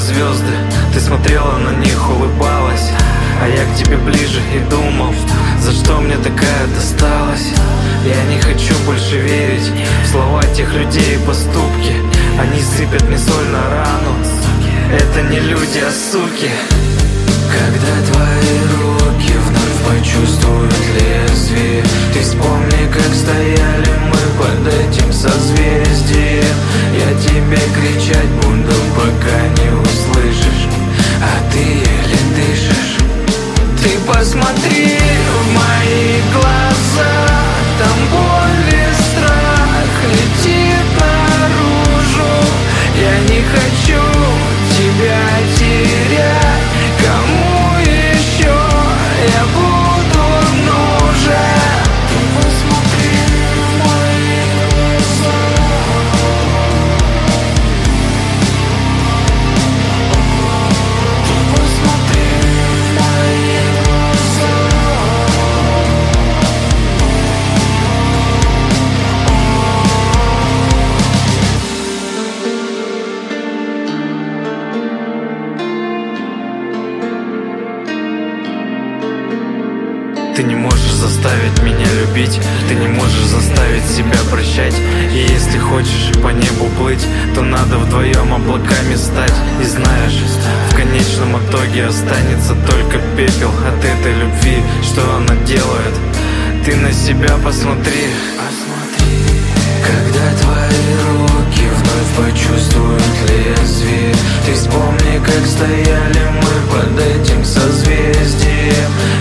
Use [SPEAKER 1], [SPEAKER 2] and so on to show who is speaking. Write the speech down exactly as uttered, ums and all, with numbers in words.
[SPEAKER 1] звезды, ты смотрела на них, улыбалась, а я к тебе ближе и думал, за что мне такая досталась. Я не хочу больше верить в слова тех людей и поступки. Они сыпят мне соль на рану. Это не люди, а суки. Когда твои руки вновь почувствуют лезвие, ты вспомни, как стояли мы под этим созвездием. Я тебе кричать буду, пока не услышишь, а ты еле дышишь. Ты посмотри в мои глаза, там боль и страх летит наружу. Я не хочу тебя терять. Кому еще я буду нужен? Ты посмотри в мои глаза. Ты посмотри в мои глаза. Ты не можешь заставить меня любить, ты не можешь заставить себя прощать. И если хочешь по небу плыть, то надо вдвоем облаками стать. И знаешь, в конечном итоге останется только пепел от этой любви. Что она делает? Ты на себя посмотри. Когда твои руки вновь почувствуют лезвие, ты вспомни, как стояли мы под этим созвездием.